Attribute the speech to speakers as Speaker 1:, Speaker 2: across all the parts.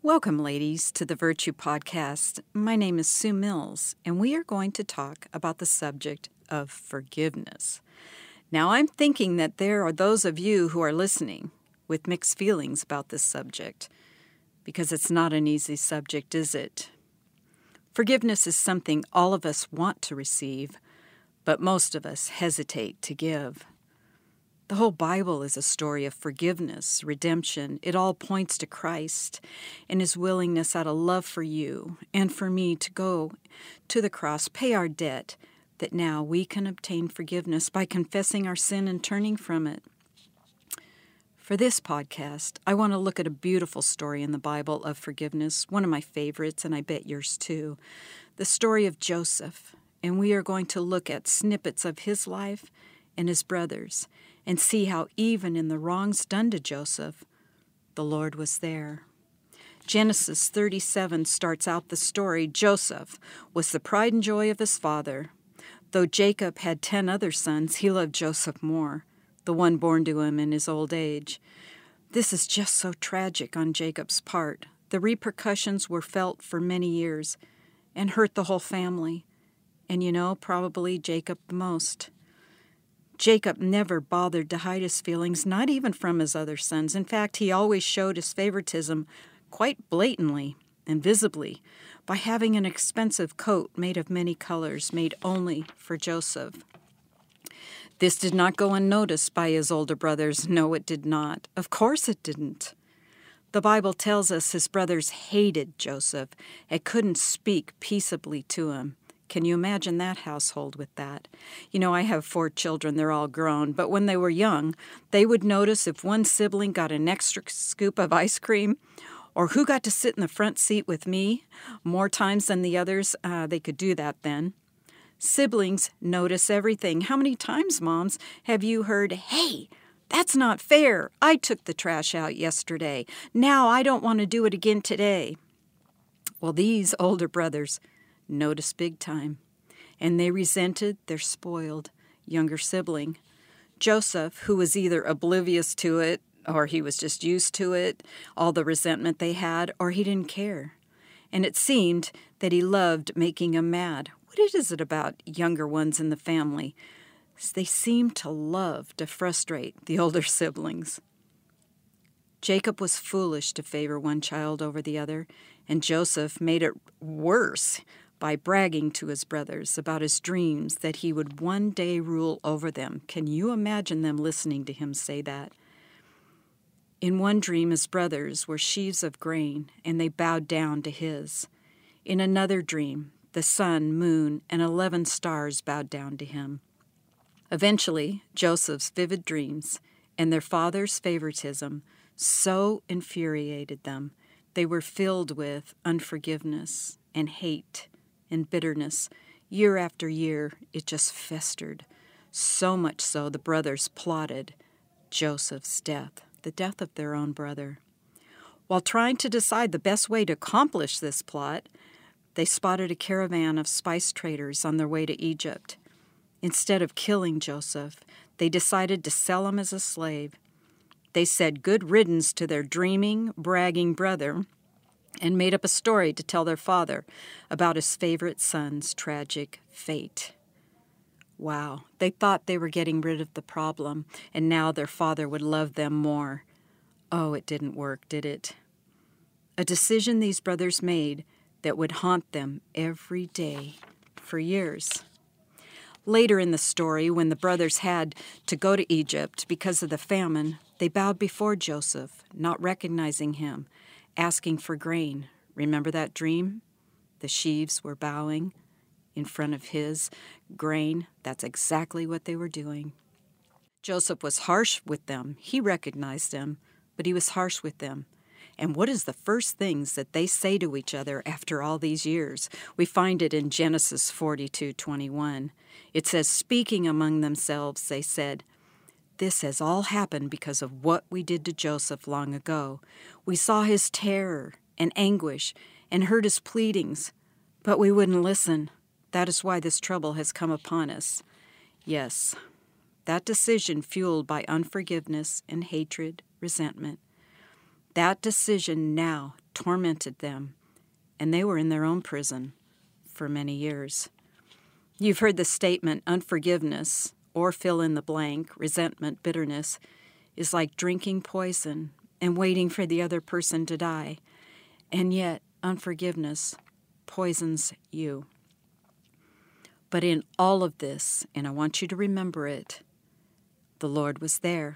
Speaker 1: Welcome, ladies, to the Virtue Podcast. My name is Sue Mills, and we are going to talk about the subject of forgiveness. Now, I'm thinking that there are those of you who are listening with mixed feelings about this subject, because it's not an easy subject, is it? Forgiveness is something all of us want to receive, but most of us hesitate to give. The whole Bible is a story of forgiveness, redemption. It all points to Christ and His willingness out of love for you and for me to go to the cross, pay our debt, that now we can obtain forgiveness by confessing our sin and turning from it. For this podcast, I want to look at a beautiful story in the Bible of forgiveness, one of my favorites, and I bet yours too, the story of Joseph. And we are going to look at snippets of his life and his brothers, and see how even in the wrongs done to Joseph, the Lord was there. Genesis 37 starts out the story. Joseph was the pride and joy of his father. Though Jacob had 10 other sons, he loved Joseph more, the one born to him in his old age. This is just so tragic on Jacob's part. The repercussions were felt for many years and hurt the whole family. And probably Jacob the most. Jacob never bothered to hide his feelings, not even from his other sons. In fact, he always showed his favoritism quite blatantly and visibly by having an expensive coat made of many colors, made only for Joseph. This did not go unnoticed by his older brothers. No, it did not. Of course it didn't. The Bible tells us his brothers hated Joseph and couldn't speak peaceably to him. Can you imagine that household with that? I have 4 children. They're all grown. But when they were young, they would notice if one sibling got an extra scoop of ice cream or who got to sit in the front seat with me more times than the others. They could do that then. Siblings notice everything. How many times, moms, have you heard, "Hey, that's not fair. I took the trash out yesterday. Now I don't want to do it again today." Well, these older brothers noticed big time, and they resented their spoiled younger sibling. Joseph, who was either oblivious to it, or he was just used to it, all the resentment they had, or he didn't care. And it seemed that he loved making them mad. What is it about younger ones in the family? They seem to love to frustrate the older siblings. Jacob was foolish to favor one child over the other, and Joseph made it worse by bragging to his brothers about his dreams that he would one day rule over them. Can you imagine them listening to him say that? In one dream, his brothers were sheaves of grain, and they bowed down to his. In another dream, the sun, moon, and 11 stars bowed down to him. Eventually, Joseph's vivid dreams and their father's favoritism so infuriated them, they were filled with unforgiveness and hate and bitterness. Year after year, it just festered. So much so, the brothers plotted Joseph's death, the death of their own brother. While trying to decide the best way to accomplish this plot, they spotted a caravan of spice traders on their way to Egypt. Instead of killing Joseph, they decided to sell him as a slave. They said good riddance to their dreaming, bragging brother and made up a story to tell their father about his favorite son's tragic fate. Wow, they thought they were getting rid of the problem, and now their father would love them more. Oh, it didn't work, did it? A decision these brothers made that would haunt them every day for years. Later in the story, when the brothers had to go to Egypt because of the famine, they bowed before Joseph, not recognizing him, asking for grain. Remember that dream? The sheaves were bowing in front of his grain. That's exactly what they were doing. Joseph was harsh with them. He recognized them, but he was harsh with them. And what is the first things that they say to each other after all these years? We find it in Genesis 42:21. It says, speaking among themselves, they said, "This has all happened because of what we did to Joseph long ago. We saw his terror and anguish and heard his pleadings, but we wouldn't listen. That is why this trouble has come upon us." Yes, that decision fueled by unforgiveness and hatred, resentment. That decision now tormented them, and they were in their own prison for many years. You've heard the statement, unforgiveness, or fill in the blank, resentment, bitterness, is like drinking poison and waiting for the other person to die. And yet, unforgiveness poisons you. But in all of this, and I want you to remember it, the Lord was there.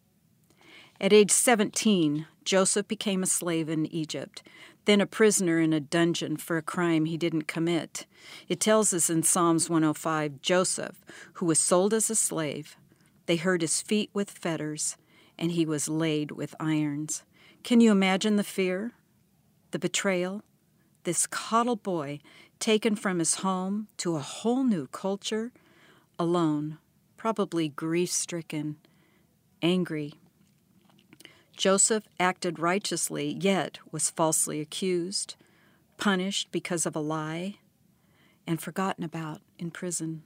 Speaker 1: At age 17, Joseph became a slave in Egypt, then a prisoner in a dungeon for a crime he didn't commit. It tells us in Psalms 105, Joseph, who was sold as a slave, they hurt his feet with fetters, and he was laid with irons. Can you imagine the fear, the betrayal? This coddled boy taken from his home to a whole new culture, alone, probably grief-stricken, angry. Joseph acted righteously, yet was falsely accused, punished because of a lie, and forgotten about in prison.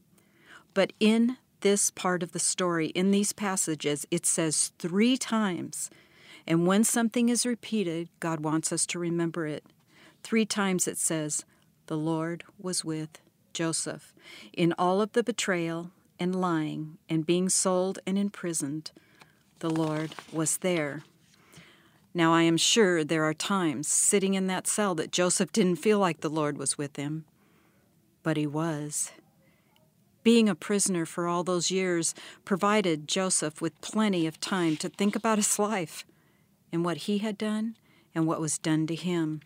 Speaker 1: But in this part of the story, in these passages, it says 3 times, and when something is repeated, God wants us to remember it. 3 times it says, the Lord was with Joseph. In all of the betrayal and lying and being sold and imprisoned, the Lord was there. Now, I am sure there are times sitting in that cell that Joseph didn't feel like the Lord was with him, but he was. Being a prisoner for all those years provided Joseph with plenty of time to think about his life and what he had done and what was done to him.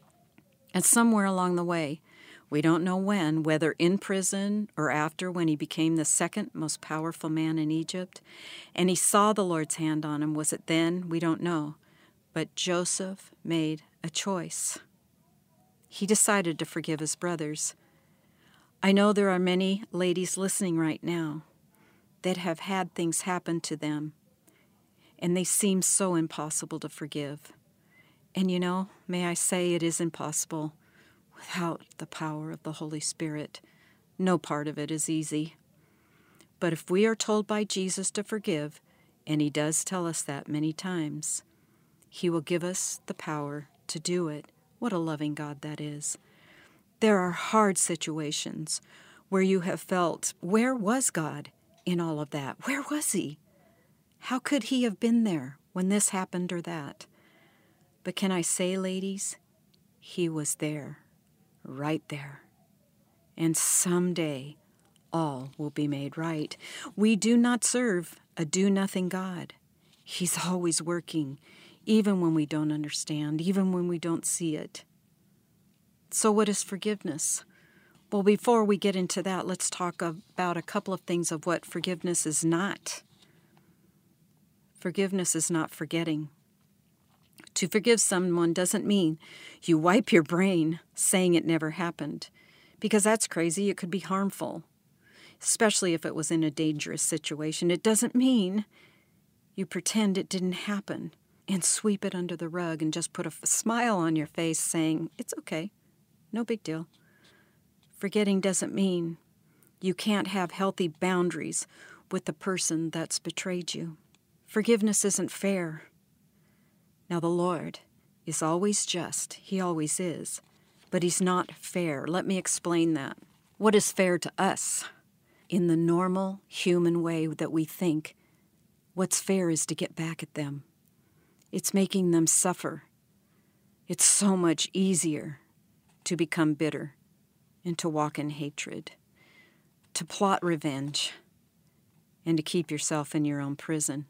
Speaker 1: And somewhere along the way, we don't know when, whether in prison or after, when he became the second most powerful man in Egypt, and he saw the Lord's hand on him. Was it then? We don't know. But Joseph made a choice. He decided to forgive his brothers. I know there are many ladies listening right now that have had things happen to them, and they seem so impossible to forgive. And you know, may I say, it is impossible without the power of the Holy Spirit. No part of it is easy. But if we are told by Jesus to forgive, and he does tell us that many times, he will give us the power to do it. What a loving God that is. There are hard situations where you have felt, where was God in all of that? Where was he? How could he have been there when this happened or that? But can I say, ladies, he was there. Right there. And someday all will be made right. We do not serve a do-nothing God. He's always working, even when we don't understand, even when we don't see it. So what is forgiveness? Well, before we get into that, let's talk about a couple of things of what forgiveness is not. Forgiveness is not forgetting. To forgive someone doesn't mean you wipe your brain saying it never happened, because that's crazy. It could be harmful, especially if it was in a dangerous situation. It doesn't mean you pretend it didn't happen and sweep it under the rug and just put a smile on your face saying, it's okay, no big deal. Forgetting doesn't mean you can't have healthy boundaries with the person that's betrayed you. Forgiveness isn't fair. Now, the Lord is always just. He always is. But he's not fair. Let me explain that. What is fair to us? In the normal human way that we think, what's fair is to get back at them. It's making them suffer. It's so much easier to become bitter and to walk in hatred, to plot revenge, and to keep yourself in your own prison.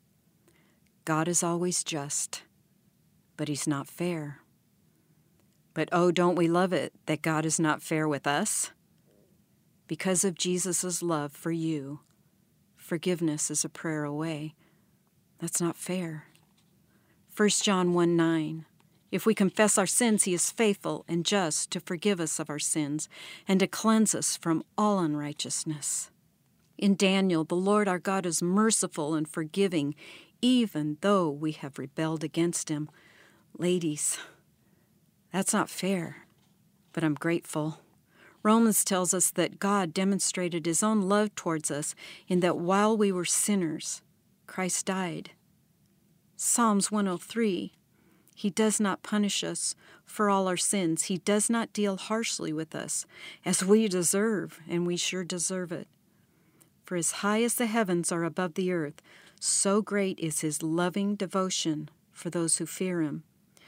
Speaker 1: God is always just, but he's not fair. But oh, don't we love it that God is not fair with us? Because of Jesus' love for you, forgiveness is a prayer away. That's not fair. 1 John 1:9. If we confess our sins, he is faithful and just to forgive us of our sins and to cleanse us from all unrighteousness. In Daniel, the Lord our God is merciful and forgiving, even though we have rebelled against him. Ladies, that's not fair, but I'm grateful. Romans tells us that God demonstrated his own love towards us in that while we were sinners, Christ died. Psalms 103, He does not punish us for all our sins. He does not deal harshly with us as we deserve, and we sure deserve it. For as high as the heavens are above the earth, so great is his loving devotion for those who fear him.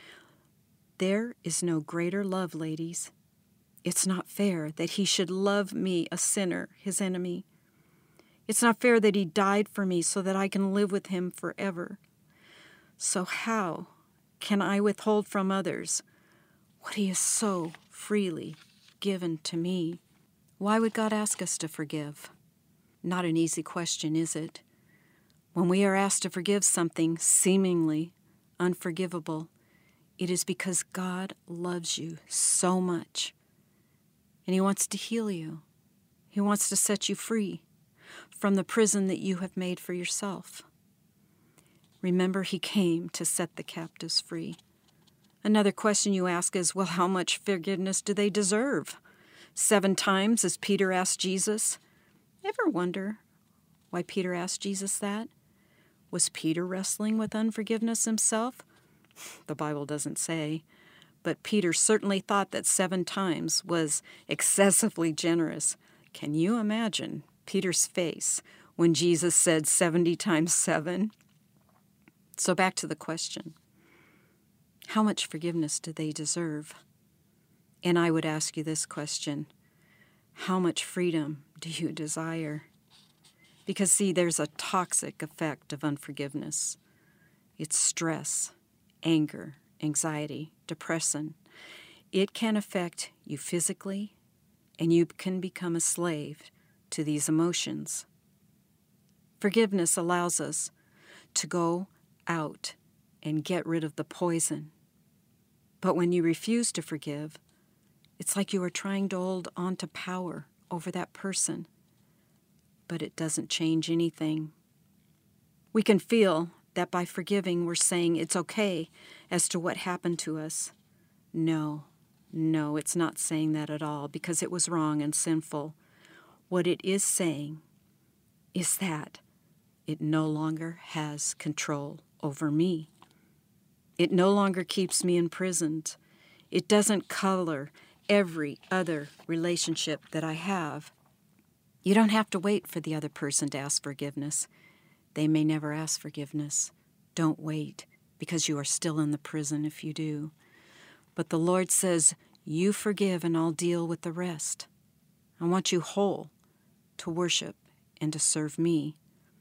Speaker 1: There is no greater love, ladies. It's not fair that he should love me, a sinner, his enemy. It's not fair that he died for me so that I can live with him forever. So how can I withhold from others what he has so freely given to me? Why would God ask us to forgive? Not an easy question, is it? When we are asked to forgive something seemingly unforgivable, it is because God loves you so much, and he wants to heal you. He wants to set you free from the prison that you have made for yourself. Remember, he came to set the captives free. Another question you ask is, well, how much forgiveness do they deserve? 7 times, as Peter asked Jesus. Ever wonder why Peter asked Jesus that? Was Peter wrestling with unforgiveness himself? The Bible doesn't say, but Peter certainly thought that 7 times was excessively generous. Can you imagine Peter's face when Jesus said 70 times 7? So back to the question. How much forgiveness do they deserve? And I would ask you this question. How much freedom do you desire? Because, see, there's a toxic effect of unforgiveness. It's stress, anger, anxiety, depression. It can affect you physically, and you can become a slave to these emotions. Forgiveness allows us to go out and get rid of the poison. But when you refuse to forgive, it's like you are trying to hold on to power over that person. But it doesn't change anything. We can feel that by forgiving, we're saying it's okay as to what happened to us. No, it's not saying that at all, because it was wrong and sinful. What it is saying is that it no longer has control over me. It no longer keeps me imprisoned. It doesn't color every other relationship that I have. You don't have to wait for the other person to ask forgiveness. They may never ask forgiveness. Don't wait, because you are still in the prison if you do. But the Lord says, you forgive and I'll deal with the rest. I want you whole to worship and to serve me.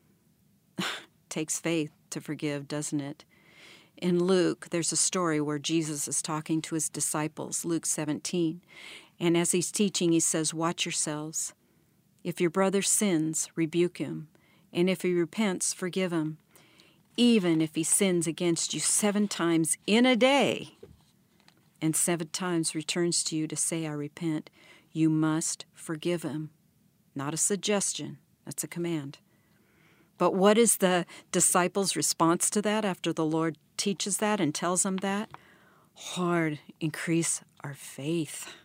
Speaker 1: Takes faith to forgive, doesn't it? In Luke, there's a story where Jesus is talking to his disciples, Luke 17. And as he's teaching, he says, watch yourselves. If your brother sins, rebuke him. And if he repents, forgive him. Even if he sins against you 7 times in a day, and 7 times returns to you to say, I repent, you must forgive him. Not a suggestion, that's a command. But what is the disciples' response to that after the Lord teaches that and tells them that? Lord, increase our faith.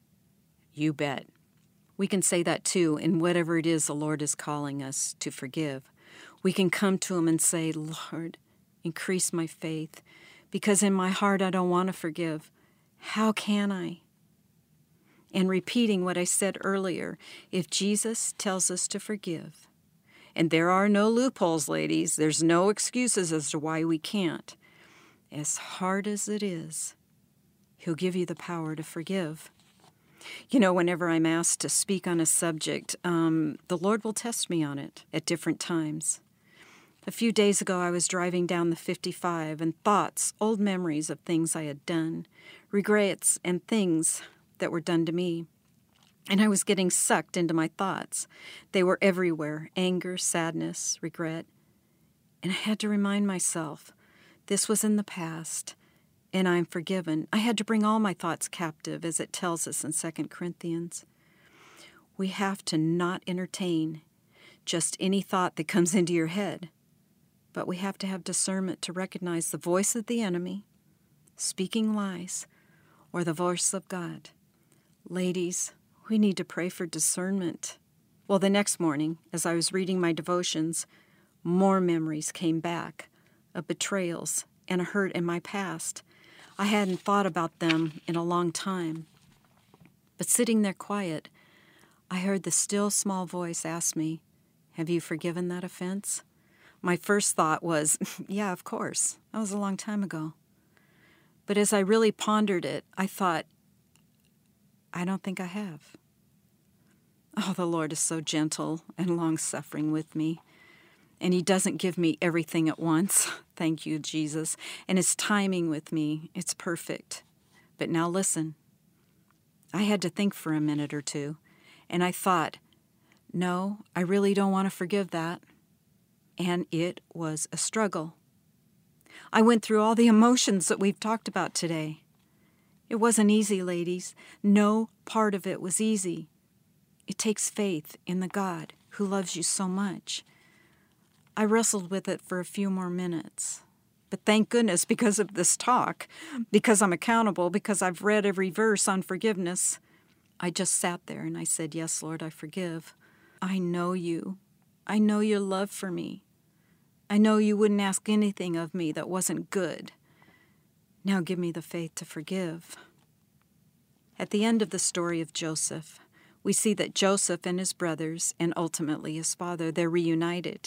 Speaker 1: You bet. We can say that too in whatever it is the Lord is calling us to forgive. We can come to him and say, Lord, increase my faith, because in my heart I don't want to forgive. How can I? And repeating what I said earlier, if Jesus tells us to forgive, and there are no loopholes, ladies, there's no excuses as to why we can't. As hard as it is, he'll give you the power to forgive. You know, whenever I'm asked to speak on a subject, the Lord will test me on it at different times. A few days ago, I was driving down the 55, and thoughts, old memories of things I had done, regrets, and things that were done to me. And I was getting sucked into my thoughts. They were everywhere, anger, sadness, regret. And I had to remind myself, this was in the past, and I'm forgiven. I had to bring all my thoughts captive, as it tells us in 2 Corinthians. We have to not entertain just any thought that comes into your head, but we have to have discernment to recognize the voice of the enemy, speaking lies, or the voice of God. Ladies, we need to pray for discernment. Well, the next morning, as I was reading my devotions, more memories came back of betrayals and a hurt in my past I hadn't thought about them in a long time. But sitting there quiet, I heard the still small voice ask me, "Have you forgiven that offense?" My first thought was, yeah, of course. That was a long time ago. But as I really pondered it, I thought, I don't think I have. Oh, the Lord is so gentle and long-suffering with me. And He doesn't give me everything at once. Thank you, Jesus. And His timing with me, it's perfect. But now listen. I had to think for a minute or two. And I thought, no, I really don't want to forgive that. And it was a struggle. I went through all the emotions that we've talked about today. It wasn't easy, ladies. No part of it was easy. It takes faith in the God who loves you so much. I wrestled with it for a few more minutes. But thank goodness, because of this talk, because I'm accountable, because I've read every verse on forgiveness, I just sat there and I said, yes, Lord, I forgive. I know you. I know your love for me. I know you wouldn't ask anything of me that wasn't good. Now give me the faith to forgive. At the end of the story of Joseph, we see that Joseph and his brothers, and ultimately his father, they're reunited.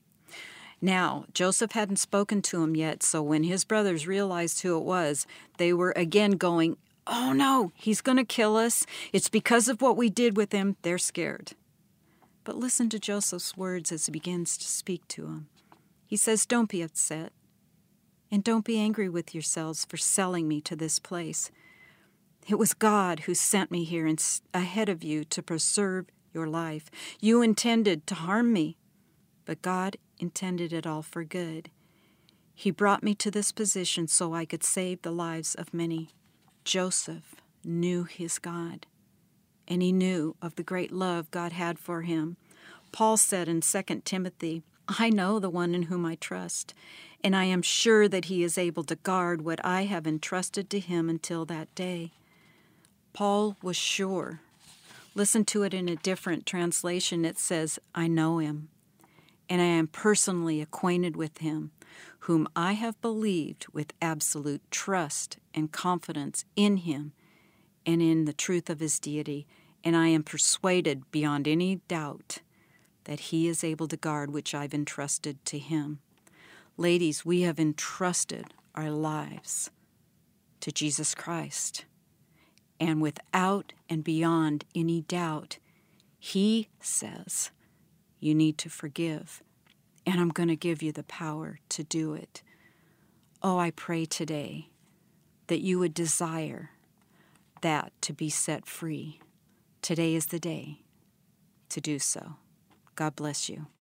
Speaker 1: Now, Joseph hadn't spoken to him yet, so when his brothers realized who it was, they were again going, oh no, he's going to kill us. It's because of what we did with him. They're scared. But listen to Joseph's words as he begins to speak to him. He says, don't be upset, and don't be angry with yourselves for selling me to this place. It was God who sent me here ahead of you to preserve your life. You intended to harm me, but God intended it all for good. He brought me to this position so I could save the lives of many. Joseph knew his God, and he knew of the great love God had for him. Paul said in 2 Timothy, I know the one in whom I trust, and I am sure that he is able to guard what I have entrusted to him until that day. Paul was sure. Listen to it in a different translation. It says, I know him, and I am personally acquainted with him, whom I have believed with absolute trust and confidence in him and in the truth of his deity, and I am persuaded beyond any doubt that he is able to guard which I've entrusted to him. Ladies, we have entrusted our lives to Jesus Christ. And without and beyond any doubt, he says, you need to forgive, and I'm going to give you the power to do it. Oh, I pray today that you would desire that to be set free. Today is the day to do so. God bless you.